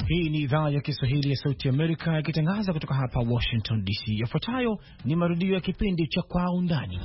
Hii ni idhaa ya Kiswahili ya Sauti Amerika ikitangaza kutoka hapa Washington DC. Yafuatayo ni marudio ya kipindi cha Kwa Undani.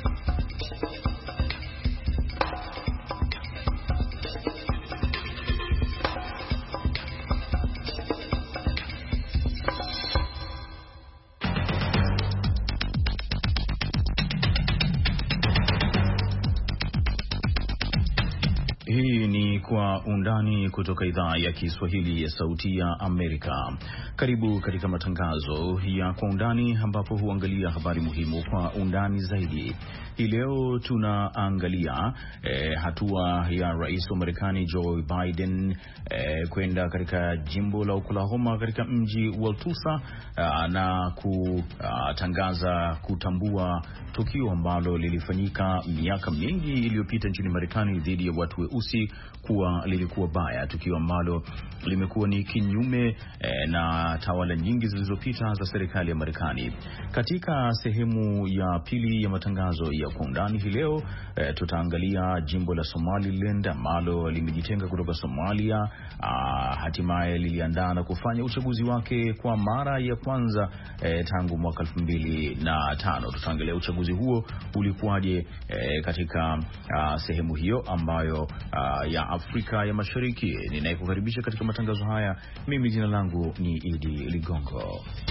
Hii ni Kwa Undani kutoka idhaa ya Kiswahili ya Sauti ya Amerika. Karibu katika matangazo ya Kwa Undani ambapo huangalia habari muhimu kwa undani zaidi. Hii leo tunaangalia hatua ya Rais wa Marekani Joe Biden kwenda katika jimbo la Oklahoma katika mji wa Tulsa na kutangaza kutambua tukio ambalo lilifanyika miaka mingi iliyopita nchini Marekani dhidi ya watu weusi kuwa lilikuwa baya, tukio ambalo limekuwa ni kinyume na tawala nyingi zilizopita za serikali ya Marekani. Katika sehemu ya pili ya matangazo ya Kwa Undani hii leo tutaangalia jimbo la Somaliland ambalo limejitenga kutoka Somalia, hatimaye liliandaa na kufanya uchaguzi wake kwa mara ya kwanza tangu mwaka 2005. Tutaangalia uchaguzi huo ulikuwaje katika sehemu hiyo ambayo ya Afrika ya Mashariki. Ninayekukaribisha katika matangazo haya, mimi jina langu ni Idi Ligongo.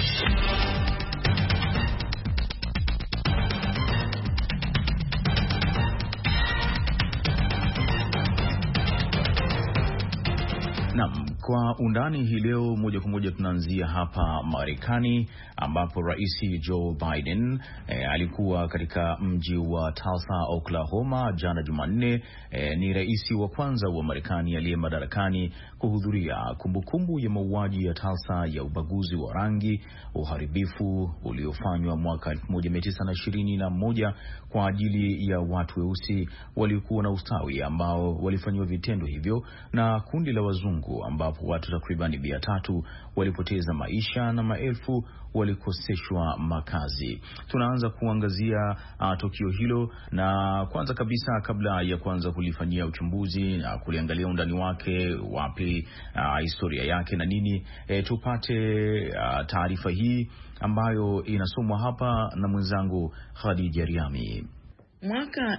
Naam, Kwa Undani hii leo moja kwa moja tunaanzia hapa Marekani ambapo Rais Joe Biden alikuwa katika mji wa Tulsa, Oklahoma jana Jumanne. Ni rais wa kwanza wa Marekani aliye madarakani kuhudhuria kumbukumbu ya mauaji ya Tulsa ya ubaguzi wa rangi, uharibifu uliofanywa mwaka 1921 kwa ajili ya watu weusi waliokuwa na ustawi ambao walifanywa vitendo hivyo na kundi la wazungu, ambapo watu takribani 300 walipoteza maisha na maelfu walikoseshwa makazi. Tunaanza kuangazia tukio hilo, na kwanza kabisa kabla ya kuanza kulifanyia uchambuzi na kuliangalia undani wake, wapi historia yake na nini, tupate taarifa hii ambayo inasomwa hapa na mwenzangu Khadija Riami. Mwaka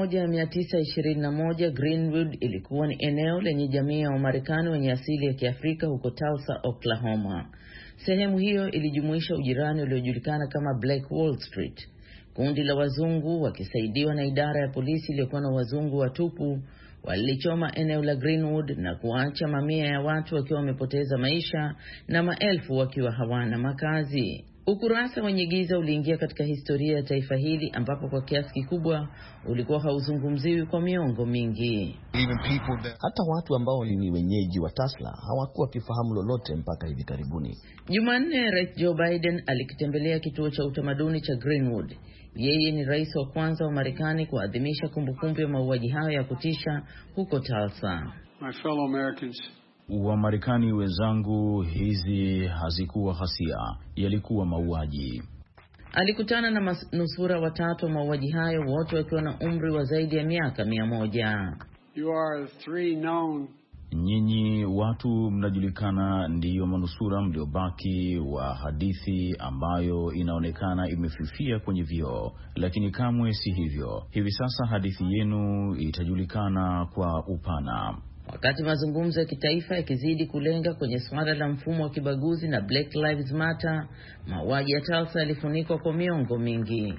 1921 Greenwood ilikuwa ni eneo lenye jamii ya Wamarekani wenye asili ya Kiafrika huko Tulsa, Oklahoma. Sehemu hiyo ilijumuisha ujirani uliojulikana kama Black Wall Street. Kundi la wazungu wakisaidiwa na idara ya polisi iliyokuwa na wazungu watupu walichoma eneo la Greenwood na kuacha mamia ya watu wakiwa wamepoteza maisha na maelfu wakiwa hawana makazi. Ukurasa wenye giza uliingia katika historia ya taifa hili ambapo kwa kiasi kikubwa ulikuwa hauzungumziwi kwa miongo mingi. Hata watu ambao ni wenyeji wa Tulsa hawakuwa kifahamu lolote mpaka hivi karibuni. Jumanne, Rais Joe Biden alikitembelea kituo cha utamaduni cha Greenwood. Yeye ni rais wa kwanza wa Marekani kuadhimisha kumbukumbu ya mauaji hayo ya kutisha huko Tulsa. My fellow Americans, wa Marekani wenzangu, hizi hazikuwa ghasia, yalikuwa mauaji. Alikutana na manusura watatu wa mauaji hayo, wote wakiwa na umri wa zaidi ya miaka 100. You are three known. Nyinyi watu mnajulikana ndiyo manusura mliobaki wa hadithi ambayo inaonekana imefifia kwenye vioo, lakini kamwe si hivyo. Hivi sasa hadithi yenu itajulikana kwa upana. Wakati mazungumzo ya kitaifa yakizidi kulenga kwenye swala la mfumo wa kibaguzi na Black Lives Matter, mauaji ya Tulsa yalifunikwa kwa miongo mingi.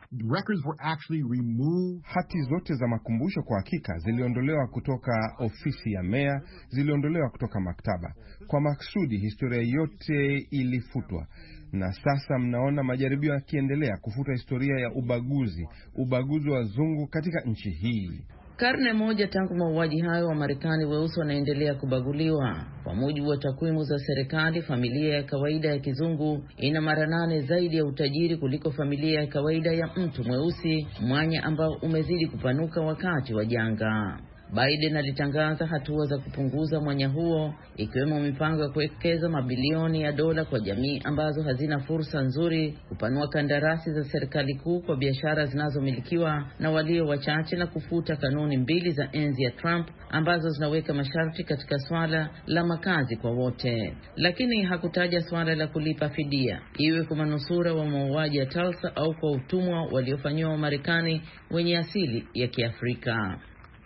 Hati zote za makumbusho kwa hakika ziliondolewa kutoka ofisi ya meya, ziliondolewa kutoka maktaba. Kwa maksudi historia yote ilifutwa. Na sasa mnaona majaribio yakiendelea kufuta historia ya ubaguzi wa wazungu katika nchi hii. Karne moja tangu mauaji hayo, wa Marekani weusi wanaendelea kubaguliwa. Kwa mujibu wa takwimu za serikali, familia ya kawaida ya kizungu ina mara 8 zaidi ya utajiri kuliko familia ya kawaida ya mtu mweusi, mwanya ambao umezidi kupanuka wakati wa janga. Biden alitangaza hatua za kupunguza mwanya huo, ikiwemo mipango ya kuwekeza mabilioni ya dola kwa jamii ambazo hazina fursa nzuri, kupanua kandarasi za serikali kuu kwa biashara zinazomilikiwa na walio wachache, na kufuta kanuni mbili za enzi ya Trump ambazo zinaweka masharti katika swala la makazi kwa wote. Lakini hakutaja swala la kulipa fidia, iwe kwa manusura wa mauaji ya Tulsa au kwa utumwa waliofanyiwa Wamarekani wenye asili ya Kiafrika.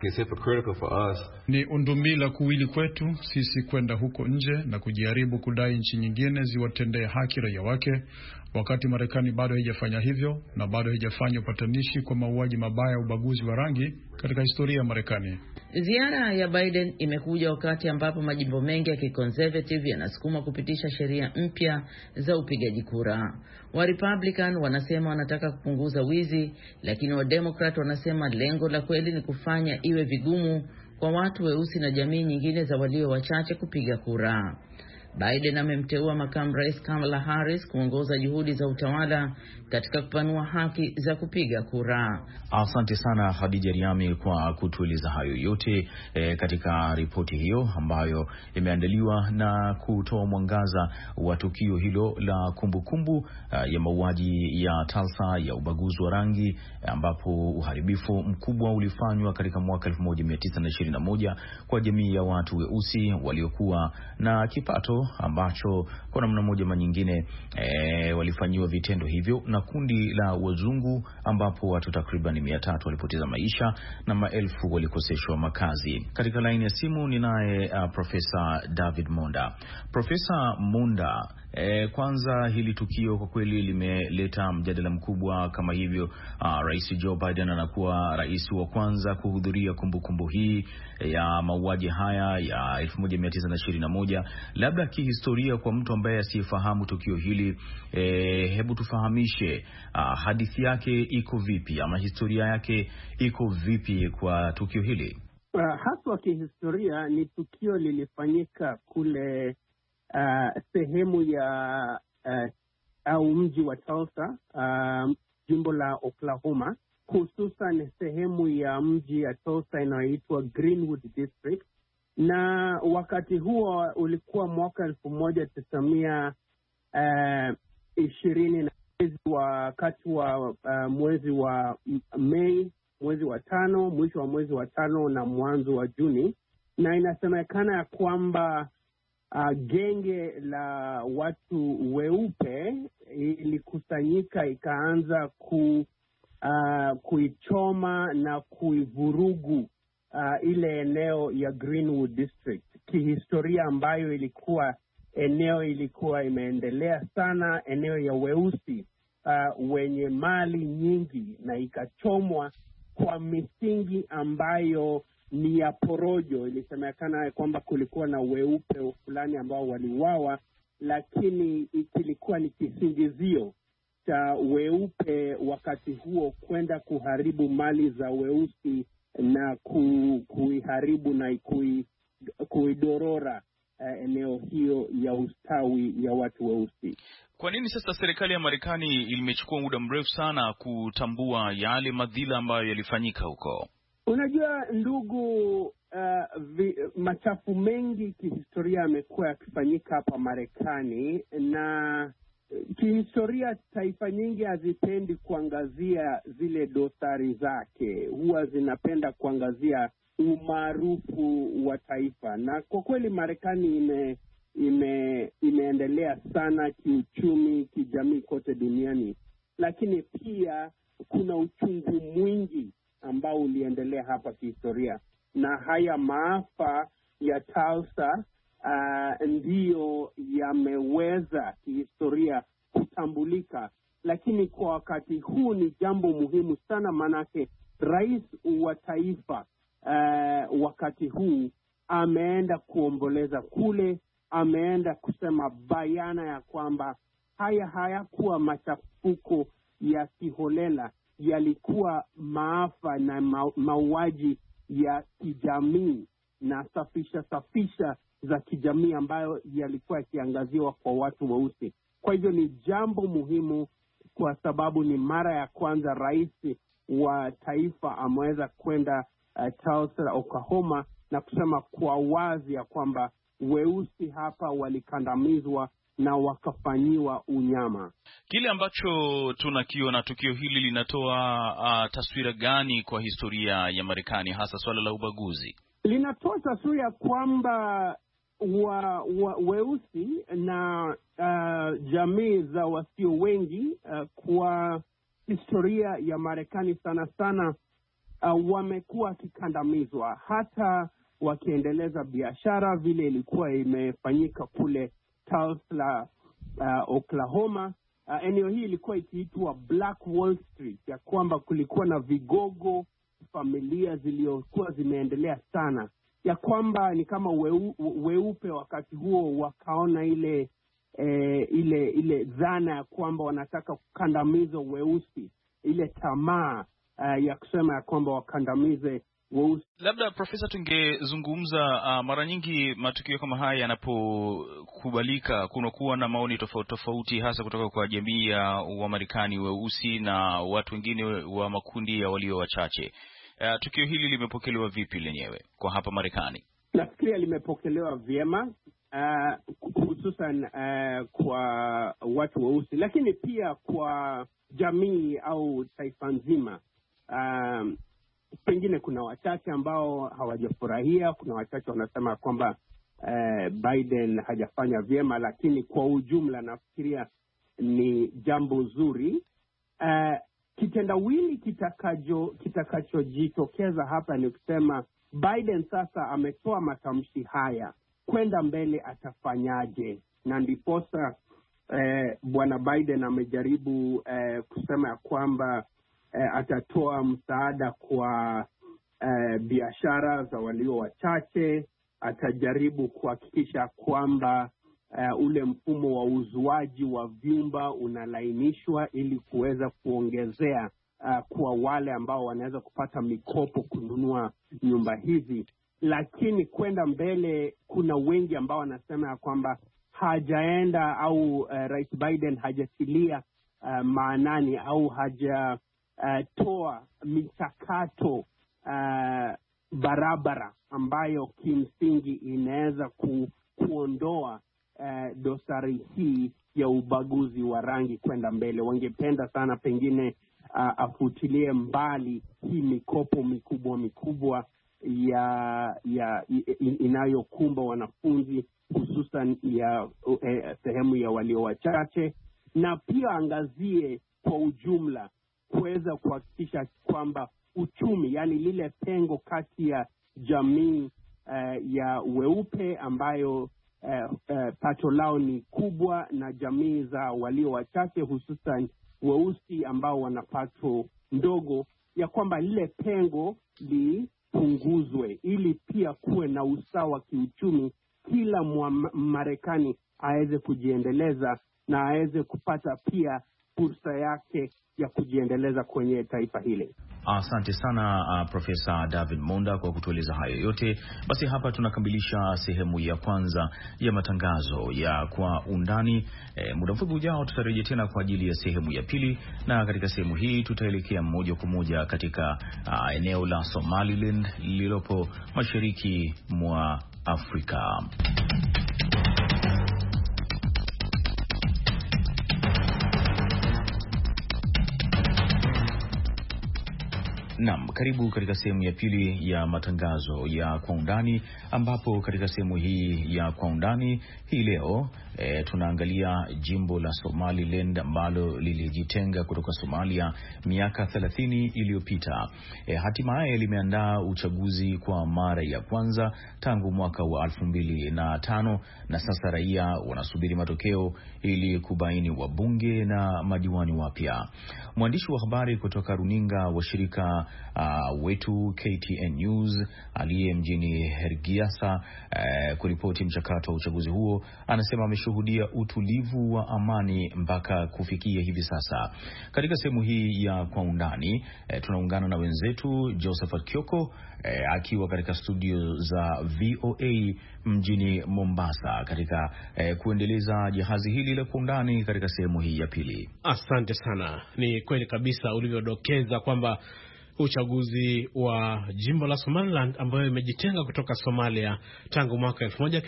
Ni undumila kuwili kwetu sisi kwenda huko nje na kujaribu kudai nchi nyingine ziwatendee haki raia wake, wakati Marekani bado haijafanya hivyo na bado haijafanya upatanishi kwa mauaji mabaya ya ubaguzi wa rangi katika historia ya Marekani. Ziara ya Biden imekuja wakati ambapo majimbo mengi ya kiconservative yanasukuma kupitisha sheria mpya za upigaji kura. Wa Republican wanasema wanataka kupunguza wizi, lakini wa Democrat wanasema lengo la kweli ni kufanya iwe vigumu kwa watu weusi na jamii nyingine za walio wachache kupiga kura. Biden amemteua makamu rais Kamala Harris kuongoza juhudi za utawala katika kupanua haki za kupiga kura. Asante sana Khadija Riami kwa kutueleza hayo yote katika ripoti hiyo ambayo imeandaliwa na kutoa mwangaza wa tukio hilo la kumbukumbu ya mauaji ya Tulsa ya ubaguzi wa rangi, ambapo uharibifu mkubwa ulifanywa katika mwaka 1921 kwa jamii ya watu weusi waliokuwa na kipato ambacho kwa namna moja ama nyingine walifanyiwa vitendo hivyo na kundi la wazungu, ambapo watu takriban 300 walipoteza maisha na maelfu walikoseshwa makazi. Katika laini ya simu ninaye Profesa David Monda. Profesa Monda, kwanza hili tukio kwa kweli limeleta mjadala mkubwa kama hivyo. Rais Joe Biden anakuwa rais wa kwanza kuhudhuria kumbukumbu hii ya mauaji haya ya 1921. Labda kihistoria, kwa mtu ambaye asiyefahamu tukio hili, hebu tufahamishe hadithi yake iko vipi, ama historia yake iko vipi kwa tukio hili? Haswa kihistoria ni tukio lilifanyika kule sehemu ya au mji wa Tulsa, jimbo la Oklahoma, hususan sehemu ya mji ya Tulsa inayoitwa Greenwood District, na wakati huo ulikuwa mwaka 1920 na wakati wa mwezi wa Mei, mwezi wa 5, mwisho wa mwezi wa 5 na mwanzo wa Juni, na inasemekana ya kwamba genge la watu weupe ilikusanyika ikaanza kuichoma na kuivurugu ile eneo ya Greenwood District, kihistoria ambayo ilikuwa imeendelea sana, eneo ya weusi wenye mali nyingi, na ikachomwa kwa misingi ambayo ni ya porojo. Ilisemekana kwamba kulikuwa na weupe fulani ambao waliuawa, lakini kilikuwa ni kisingizio cha weupe wakati huo kwenda kuharibu mali za weusi na kuiharibu na kuidorora eneo hiyo ya ustawi ya watu weusi. Kwa nini sasa serikali ya Marekani imechukua muda mrefu sana kutambua yale madhila ambayo yalifanyika huko? Unajua ndugu, machafu mengi kihistoria yamekuwa yakifanyika hapa Marekani, na kihistoria taifa nyingi hazipendi kuangazia zile dosari zake, huwa zinapenda kuangazia umaarufu wa taifa. Na kwa kweli Marekani imeendelea sana kiuchumi, kijamii kote duniani, lakini pia kuna uchungu mwingi ambao uliendelea hapa kihistoria, na haya maafa ya Tulsa ndiyo yameweza kihistoria kutambulika. Lakini kwa wakati huu ni jambo muhimu sana, manake rais wa taifa wakati huu ameenda kuomboleza kule, ameenda kusema bayana ya kwamba hayakuwa machafuko ya kiholela, yalikuwa maafa na mauaji ya kijamii na safisha za kijamii ambayo yalikuwa yakiangaziwa kwa watu weusi. Kwa hivyo ni jambo muhimu, kwa sababu ni mara ya kwanza rais wa taifa ameweza kwenda Tulsa, Oklahoma, na kusema kwa wazi ya kwamba weusi hapa walikandamizwa na wakafanyiwa unyama. Kile ambacho tunakiona, tukio hili linatoa taswira gani kwa historia ya Marekani, hasa swala la ubaguzi? Linatoa taswira kwamba weusi na jamii za wasio wengi kwa historia ya Marekani sana sana wamekuwa wakikandamizwa, hata wakiendeleza biashara vile ilikuwa imefanyika kule Tulsa, Oklahoma. Eneo hii ilikuwa ikiitwa Black Wall Street, ya kwamba kulikuwa na vigogo, familia zilizokuwa zimeendelea sana, ya kwamba ni kama weupe wakati huo wakaona ile dhana ya kwamba wanataka kukandamiza weusi, ile tamaa ya kusema ya kwamba wakandamize weusi. Labda Profesa, tungezungumza mara nyingi matukio kama haya yanapokubalika, kunakuwa na maoni tofauti tofauti, hasa kutoka kwa jamii ya Wamarekani weusi na watu wengine wa makundi ya walio wachache. Tukio hili limepokelewa vipi lenyewe kwa hapa Marekani? Nafikiria limepokelewa vyema, hususan kwa watu weusi, lakini pia kwa jamii au taifa nzima. Pengine kuna wachache ambao hawajafurahia, kuna wachache wanasema kwamba Biden hajafanya vyema, lakini kwa ujumla nafikiria ni jambo zuri. Kitendawili kitakachojitokeza hapa ni kusema Biden sasa ametoa matamshi haya, kwenda mbele atafanyaje? Na ndiposa bwana Biden amejaribu kusema ya kwamba atatoa msaada kwa biashara za walio wachache, atajaribu kuhakikisha kwamba ule mfumo wa uzuaji wa vyumba unalainishwa ili kuweza kuongezea kwa wale ambao wanaweza kupata mikopo kununua nyumba hizi. Lakini kwenda mbele, kuna wengi ambao wanasema ya kwamba hajaenda au Rais Biden hajatilia maanani au hajatoa michakato barabara ambayo kimsingi inaweza kuondoa dosari hii ya ubaguzi wa rangi kwenda mbele. Wangependa sana pengine afutilie mbali hii mikopo mikubwa inayokumba wanafunzi, hususan ya sehemu ya walio wachache, na pia angazie kwa ujumla kuweza kuhakikisha kwamba uchumi, yani lile pengo kati ya jamii ya weupe ambayo pato lao ni kubwa na jamii za walio wachache, hususan weusi ambao wana pato ndogo, ya kwamba lile pengo lipunguzwe ili pia kuwe na usawa kiuchumi, kila Marekani aweze kujiendeleza na aweze kupata pia fursa yake ya kujiendeleza kwenye taifa hili. Asante sana Profesa David Monda kwa kutueleza hayo yote. Basi hapa tunakamilisha sehemu ya kwanza ya matangazo ya Kwa Undani. Muda mfupi ujao tutarejea tena kwa ajili ya sehemu ya pili, na katika sehemu hii tutaelekea moja kwa moja katika eneo la Somaliland lililopo mashariki mwa Afrika. Naam, karibu katika sehemu ya pili ya matangazo ya Kwa Undani, ambapo katika sehemu hii ya Kwa Undani hii leo tunaangalia jimbo la Somaliland ambalo lilijitenga kutoka Somalia miaka 30 iliyopita. Hatimaye limeandaa uchaguzi kwa mara ya kwanza tangu mwaka wa 2005, na sasa raia wanasubiri matokeo ili kubaini wabunge na madiwani wapya. Mwandishi wa habari kutoka runinga wa shirika wetu KTN News aliye mjini Hergeisa kuripoti mchakato wa uchaguzi huo anasema ameshuhudia utulivu wa amani mpaka kufikia hivi sasa. Katika sehemu hii ya Kwa Undani tunaungana na wenzetu Josephat Kioko akiwa katika studio za VOA mjini Mombasa katika kuendeleza jahazi hili la Kwa Undani katika sehemu hii ya pili. Asante sana. Ni kweli kabisa ulivyodokeza kwamba uchaguzi wa jimbo la Somaliland ambayo imejitenga kutoka Somalia tangu mwaka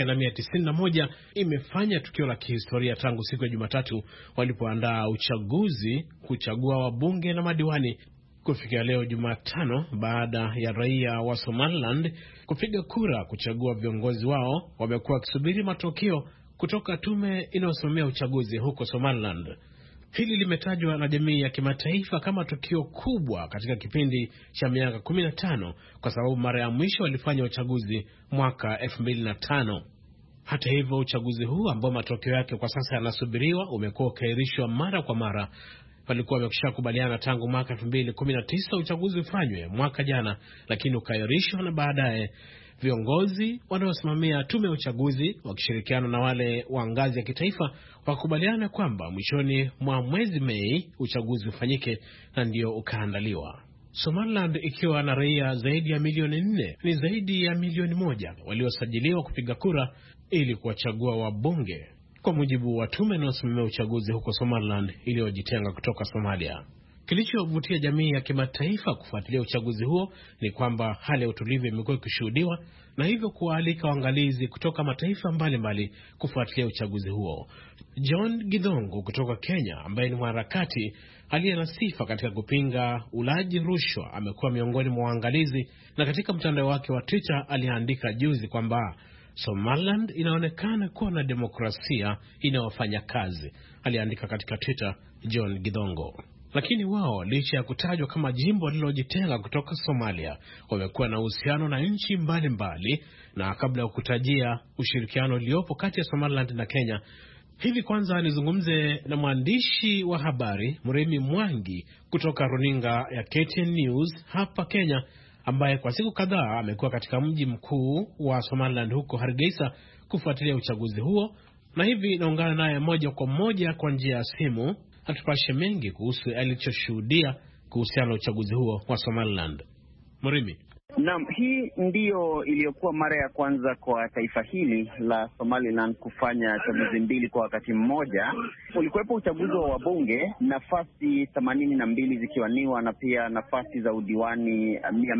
1991 imefanya tukio la kihistoria tangu siku ya Jumatatu walipoandaa uchaguzi kuchagua wabunge na madiwani. Kufikia leo Jumatano, baada ya raia wa Somaliland kupiga kura kuchagua viongozi wao, wamekuwa wakisubiri matokeo kutoka tume inayosimamia uchaguzi huko Somaliland. Hili limetajwa na jamii ya kimataifa kama tukio kubwa katika kipindi cha miaka 15 kwa sababu mara ya mwisho walifanya uchaguzi mwaka 2005. Hata hivyo, uchaguzi huu ambao matokeo yake kwa sasa yanasubiriwa umekuwa ukaahirishwa mara kwa mara. Walikuwa wamekishakubaliana tangu mwaka 2019 uchaguzi ufanywe mwaka jana, lakini ukaahirishwa na baadaye viongozi wanaosimamia tume ya uchaguzi wakishirikiana na wale wa ngazi ya kitaifa wakubaliana kwamba mwishoni mwa mwezi Mei uchaguzi ufanyike, na ndio ukaandaliwa. Somaliland ikiwa na raia zaidi ya milioni 4, ni zaidi ya milioni 1 waliosajiliwa kupiga kura ili kuwachagua wabunge, kwa mujibu wa tume inayosimamia uchaguzi huko Somaliland iliyojitenga kutoka Somalia. Kilichovutia jamii ya kimataifa kufuatilia uchaguzi huo ni kwamba hali ya utulivu imekuwa ikishuhudiwa, na hivyo kuwaalika waangalizi kutoka mataifa mbalimbali kufuatilia uchaguzi huo. John Githongo kutoka Kenya, ambaye ni mwanaharakati aliye na sifa katika kupinga ulaji rushwa, amekuwa miongoni mwa waangalizi, na katika mtandao wake wa Twitter aliandika juzi kwamba Somaliland inaonekana kuwa na demokrasia inayofanya kazi. Aliandika katika Twitter John Githongo. Lakini wao, licha ya kutajwa kama jimbo lililojitenga kutoka Somalia, wamekuwa na uhusiano na nchi mbalimbali, na kabla ya kutajia ushirikiano uliopo kati ya Somaliland na Kenya, hivi kwanza nizungumze na mwandishi wa habari Murimi Mwangi kutoka runinga ya KTN News hapa Kenya, ambaye kwa siku kadhaa amekuwa katika mji mkuu wa Somaliland huko Hargeisa kufuatilia uchaguzi huo, na hivi naungana naye moja kwa moja kwa njia ya simu atupashe mengi kuhusu alichoshuhudia kuhusiana na uchaguzi huo wa Somaliland. Murimi. Naam, hii ndiyo iliyokuwa mara ya kwanza kwa taifa hili la Somaliland kufanya chaguzi mbili kwa wakati mmoja. Ulikuwepo uchaguzi wa wabunge, nafasi 82 zikiwaniwa, na pia nafasi za udiwani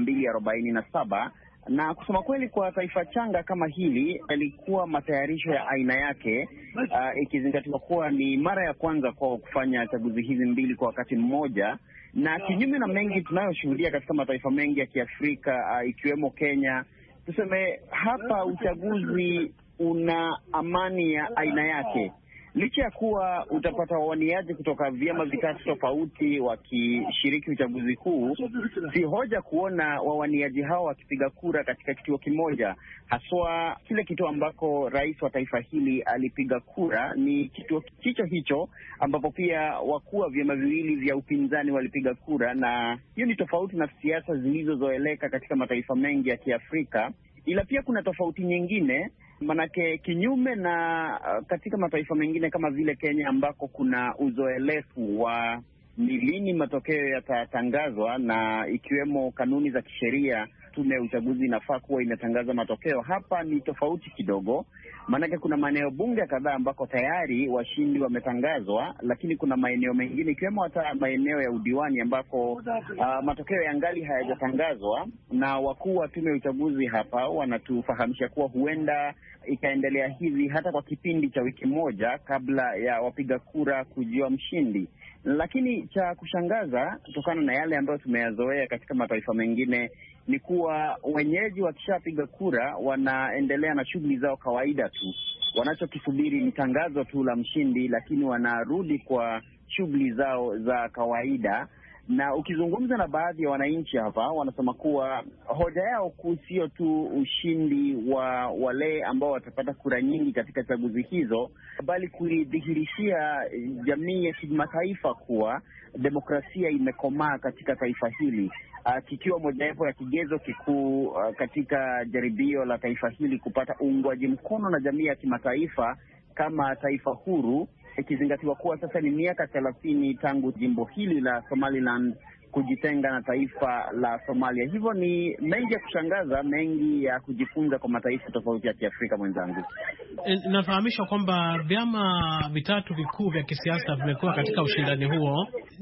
247. Na kusema kweli, kwa taifa changa kama hili yalikuwa matayarisho ya aina yake, ikizingatiwa kuwa ni mara ya kwanza kwa kufanya chaguzi hizi mbili kwa wakati mmoja. Na kinyume na mengi tunayoshuhudia katika mataifa mengi ya Kiafrika ikiwemo Kenya, tuseme hapa uchaguzi una amani ya aina yake. Licha ya kuwa utapata wawaniaji kutoka vyama vitatu tofauti wakishiriki uchaguzi huu, si hoja kuona wawaniaji hao wakipiga kura katika kituo kimoja. Haswa kile kituo ambako rais wa taifa hili alipiga kura ni kituo hicho ambapo pia wakuu wa vyama viwili vya upinzani walipiga kura, na hiyo ni tofauti na siasa zilizozoeleka katika mataifa mengi ya Kiafrika. Ila pia kuna tofauti nyingine, manake kinyume na katika mataifa mengine kama vile Kenya ambako kuna uzoelefu wa ni lini matokeo yatatangazwa, na ikiwemo kanuni za kisheria, tume ya uchaguzi inafaa kuwa inatangaza matokeo. Hapa ni tofauti kidogo, manake kuna maeneo bunge kadhaa ambako tayari washindi wametangazwa, lakini kuna maeneo mengine ikiwemo hata maeneo ya udiwani ambako matokeo yangali hayajatangazwa, na wakuu wa tume ya uchaguzi hapa wanatufahamisha kuwa huenda ikaendelea hivi hata kwa kipindi cha wiki moja kabla ya wapiga kura kujua mshindi. Lakini cha kushangaza kutokana na yale ambayo tumeyazoea katika mataifa mengine ni kuwa wenyeji wakishapiga kura wanaendelea na shughuli zao kawaida tu. Wanachokisubiri ni tangazo tu la mshindi, lakini wanarudi kwa shughuli zao za kawaida. Na ukizungumza na baadhi ya wananchi hapa, wanasema kuwa hoja yao kuu sio tu ushindi wa wale ambao watapata kura nyingi katika chaguzi hizo, bali kuidhihirishia jamii ya kimataifa kuwa demokrasia imekomaa katika taifa hili, kikiwa mojawapo ya kigezo kikuu katika jaribio la taifa hili kupata uungwaji mkono na jamii ya kimataifa kama taifa huru, ikizingatiwa kuwa sasa ni miaka 30 tangu jimbo hili la Somaliland kujitenga na taifa la Somalia. Hivyo ni mengi ya kushangaza, mengi ya kujifunza kwa mataifa tofauti ya Kiafrika mwenzangu. Nafahamishwa kwamba vyama vitatu vikuu vya kisiasa vimekuwa katika ushindani huo.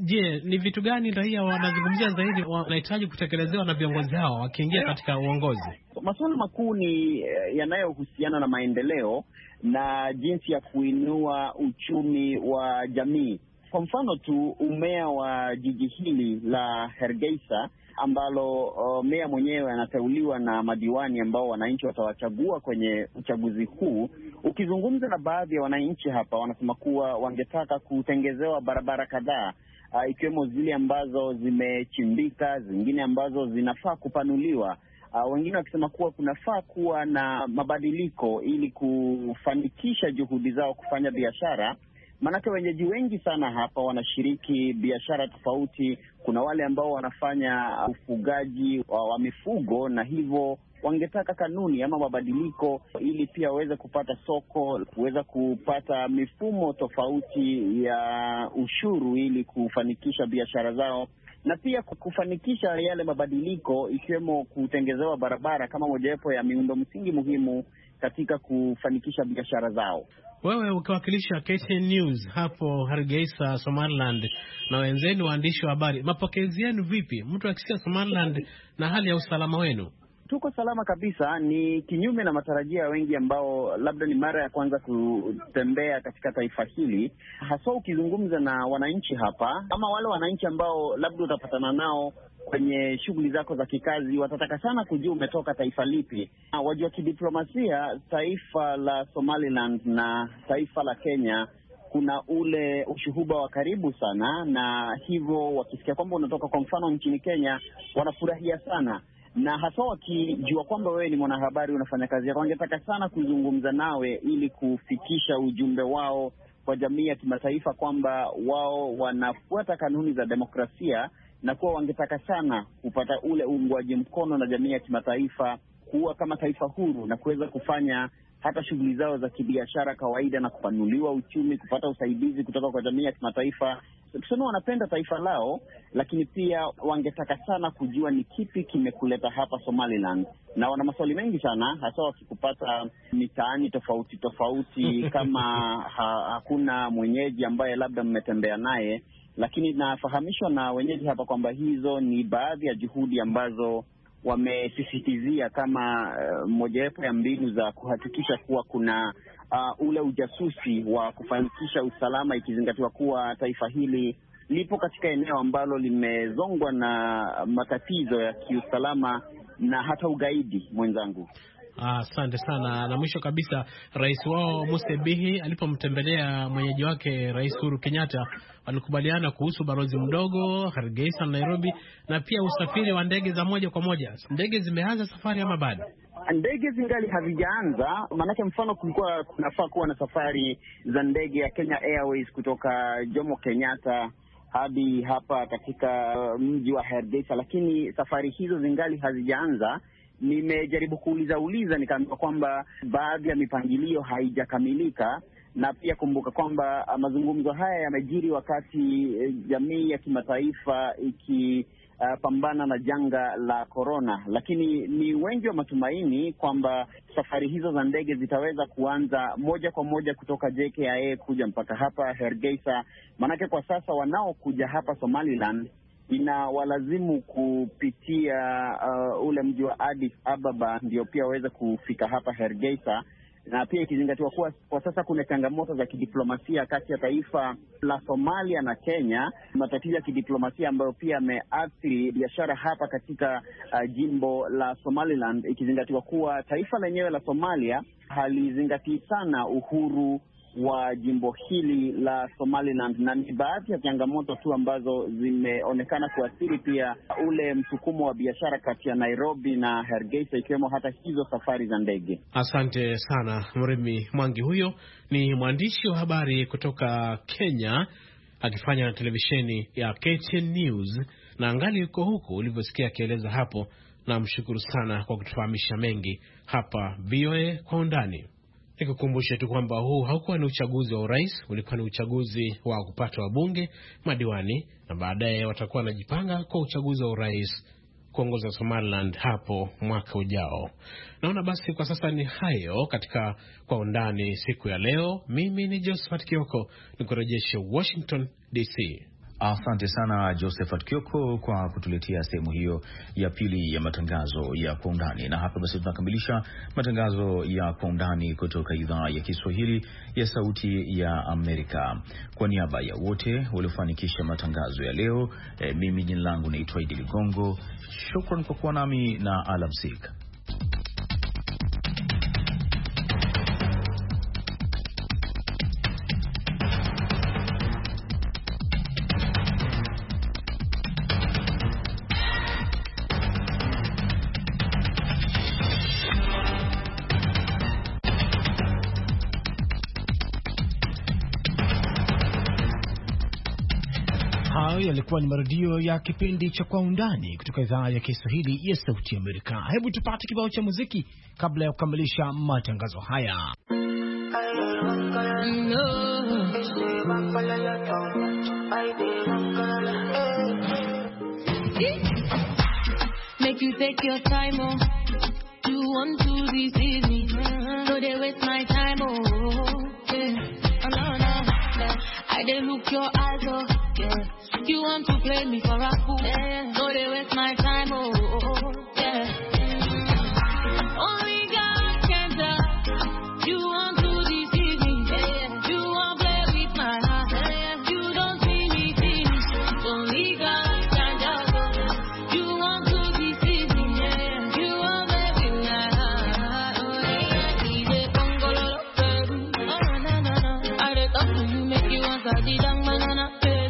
Je, ni vitu gani raia wanazungumzia zaidi wanahitaji kutekelezewa na viongozi hao wakiingia katika uongozi? Masuala makuu ni yanayohusiana na maendeleo na jinsi ya kuinua uchumi wa jamii. Kwa mfano tu, umea wa jiji hili la Hargeisa ambalo meya mwenyewe anateuliwa na madiwani ambao wananchi watawachagua kwenye uchaguzi huu. Ukizungumza na baadhi ya wananchi hapa, wanasema kuwa wangetaka kutengezewa barabara kadhaa, ikiwemo zile ambazo zimechimbika, zingine ambazo zinafaa kupanuliwa. Wengine wakisema kuwa kunafaa kuwa na mabadiliko ili kufanikisha juhudi zao kufanya biashara. Maanake wenyeji wengi sana hapa wanashiriki biashara tofauti. Kuna wale ambao wanafanya ufugaji wa mifugo, na hivyo wangetaka kanuni ama mabadiliko ili pia waweze kupata soko, kuweza kupata mifumo tofauti ya ushuru ili kufanikisha biashara zao, na pia kufanikisha yale mabadiliko ikiwemo kutengezewa barabara kama mojawapo ya miundo msingi muhimu katika kufanikisha biashara zao. Wewe ukiwakilisha KTN News hapo Hargeisa, Somaliland, na wenzenu waandishi wa habari, mapokezi yenu vipi? Mtu akisikia Somaliland na hali ya usalama wenu? Tuko salama kabisa, ni kinyume na matarajio ya wengi ambao labda ni mara ya kwanza kutembea katika taifa hili. Haswa ukizungumza na wananchi hapa, ama wale wananchi ambao labda utapatana nao kwenye shughuli zako za kikazi, watataka sana kujua umetoka taifa lipi. Wajua kidiplomasia, taifa la Somaliland na taifa la Kenya kuna ule ushuhuba wa karibu sana, na hivyo wakisikia kwamba unatoka kwa mfano nchini Kenya wanafurahia sana, na hasa wakijua kwamba wewe ni mwanahabari unafanya kazi yako, wangetaka sana kuzungumza nawe ili kufikisha ujumbe wao kwa jamii ya kimataifa kwamba wao wanafuata kanuni za demokrasia, na kuwa wangetaka sana kupata ule uungwaji mkono na jamii ya kimataifa kuwa kama taifa huru na kuweza kufanya hata shughuli zao za kibiashara kawaida na kupanuliwa uchumi, kupata usaidizi kutoka kwa jamii ya kimataifa. Tuseme wanapenda taifa lao, lakini pia wangetaka sana kujua ni kipi kimekuleta hapa Somaliland, na wana maswali mengi sana, hasa wakikupata mitaani tofauti tofauti kama hakuna mwenyeji ambaye labda mmetembea naye. Lakini nafahamishwa na wenyeji hapa kwamba hizo ni baadhi ya juhudi ambazo wamesisitizia kama mojawapo ya mbinu za kuhakikisha kuwa kuna ule ujasusi wa kufanikisha usalama, ikizingatiwa kuwa taifa hili lipo katika eneo ambalo limezongwa na matatizo ya kiusalama na hata ugaidi, mwenzangu. Asante sana. Na mwisho kabisa, rais wao Muse Bihi alipomtembelea mwenyeji wake Rais Uhuru Kenyatta, walikubaliana kuhusu balozi mdogo Hargeisa na Nairobi, na pia usafiri wa ndege za moja kwa moja. Ndege zimeanza safari ama bado? Ndege zingali hazijaanza, maanake mfano kunafaa kuwa na safari za ndege ya Kenya Airways kutoka Jomo Kenyatta hadi hapa katika mji wa Hargeisa, lakini safari hizo zingali hazijaanza. Nimejaribu kuuliza nikaambiwa kwamba baadhi ya mipangilio haijakamilika, na pia kumbuka kwamba mazungumzo haya yamejiri wakati jamii ya kimataifa ikipambana na janga la korona. Lakini ni wengi wa matumaini kwamba safari hizo za ndege zitaweza kuanza moja kwa moja kutoka JKIA kuja mpaka hapa Hargeisa, manake kwa sasa wanaokuja hapa Somaliland inawalazimu kupitia ule mji wa Addis Ababa ndio pia waweze kufika hapa Hargeisa, na pia ikizingatiwa kuwa kwa sasa kuna changamoto za kidiplomasia kati ya taifa la Somalia na Kenya, matatizo ya kidiplomasia ambayo pia yameathiri biashara hapa katika jimbo la Somaliland, ikizingatiwa kuwa taifa lenyewe la Somalia halizingatii sana uhuru wa jimbo hili la Somaliland, na ni baadhi ya changamoto tu ambazo zimeonekana kuathiri pia ule msukumo wa biashara kati ya Nairobi na Hargeisa, ikiwemo hata hizo safari za ndege. Asante sana Mremi Mwangi. Huyo ni mwandishi wa habari kutoka Kenya akifanya na televisheni ya KTN News, na angali yuko huku ulivyosikia akieleza hapo, na mshukuru sana kwa kutufahamisha mengi hapa VOA kwa undani. Nikukumbushe tu kwamba huu haukuwa ni uchaguzi wa urais, ulikuwa ni uchaguzi wa kupata wabunge, madiwani, na baadaye watakuwa wanajipanga kwa uchaguzi wa urais kuongoza Somaliland hapo mwaka ujao. Naona basi kwa sasa ni hayo katika kwa undani siku ya leo. Mimi ni Josephat Kioko, nikurejeshe Washington DC. Asante sana Josephat Kioko kwa kutuletea sehemu hiyo ya pili ya matangazo ya Kwa Undani. Na hapa basi tunakamilisha matangazo ya Kwa Undani kutoka idhaa ya Kiswahili ya Sauti ya Amerika. Kwa niaba ya wote waliofanikisha matangazo ya leo, mimi jina langu naitwa Idi Ligongo. Shukran kwa kuwa nami na alamsik. Yalikuwa ni marudio ya kipindi cha Kwa Undani kutoka idhaa ya Kiswahili ya Sauti ya Amerika. Hebu tupate kibao cha muziki kabla ya kukamilisha matangazo haya. Make you take your time, oh. You want to deceive me, so they waste my time, oh. Yeah, no, no. I dey look your eyes, oh. Yeah. You want to play me for a fool, yeah. So they waste my time, oh, yeah. Only God can tell. You want to deceive me, yeah. You want to play with my heart, yeah. You don't see me finish. Only God can tell. You want to deceive me, yeah. You want to play with my heart, oh, yeah. DJ Congolo, baby. Oh, no, no, no. I dey talk to you, make you answer the dang banana.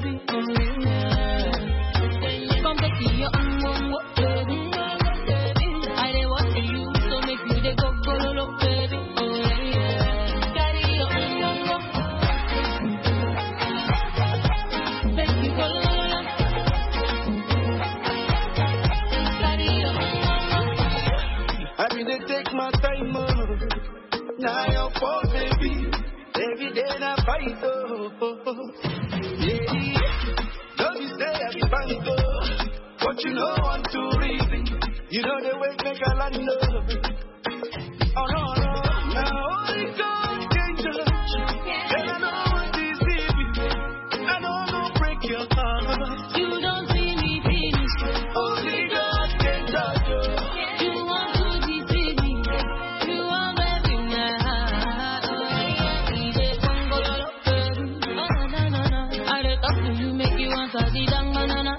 But you know one, two reason. You know the way make a land love. Oh no, no, now only God can judge. And I know what deceive you. I know I'm gonna break your heart. You don't see me finish. Only God can judge you. You want to deceive me. You want to break my heart. DJ Congolo, baby. Oh no, no, no. I dey talk to you, make you answer the dang banana.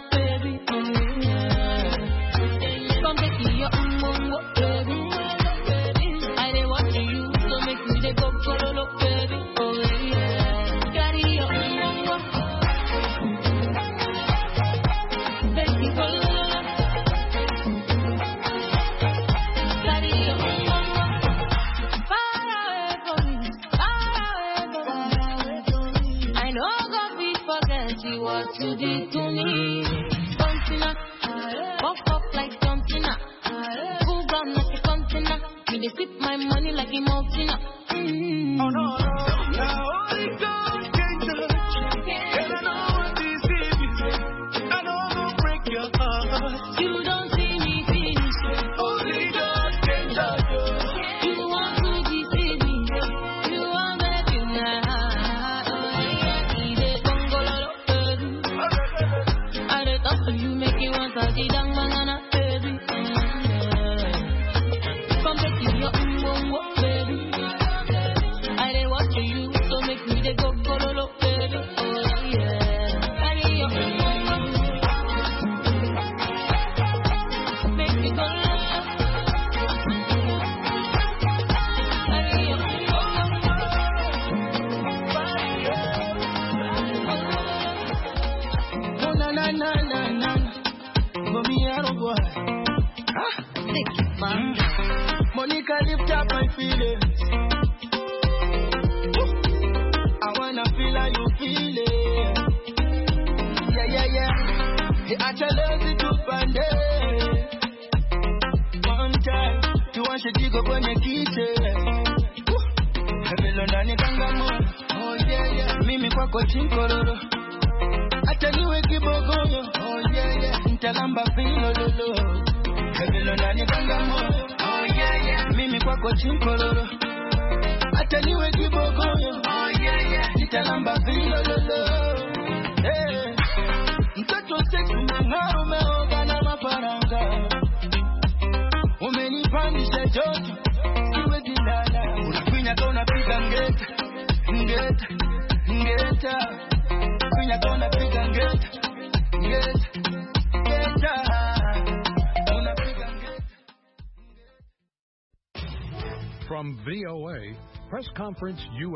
What you did to me, something pop up like something cool down like something me they sip my money like a mountain. Oh no, no, now only God can judge, and I know what deceive you. I know I'm gonna break your heart. You don't see me finish. Only God can judge you. You want to deceive me. You want to be my heart. You make you want to see dang banana, baby. Come back to your baby. I dey watch you, so make me dey go lo, baby. Oh yeah, carry your make me go lo. Carry your oh na na na na. Monica, lift up my feelings. I wanna feel how you feel it. Yeah, yeah, yeah. Hey, I tell you to find it. One time, you want to dig up on your kitchen. Hello, Nani Kangamo. Oh, yeah, yeah. Mimi kwako chinkororo. Hata niwe kibogoyo. Oh, yeah, yeah. Ntalamba filo lolo. Hello, Nani Kangamo. Oh, yeah, yeah. Mimi kwako chinkororo. Hata niwe kibogoyo. Oh, yeah, yeah. Ntalamba filo lolo. Hey. so sexy umeng'ara umeoga na mafaranga. Umenipandisha joto siwezi lala. Unafinya kwa unapiga ngeta ngeta ngeta. Finya kwa unapiga ngeta ngeta ngeta. From VOA Press Conference USA.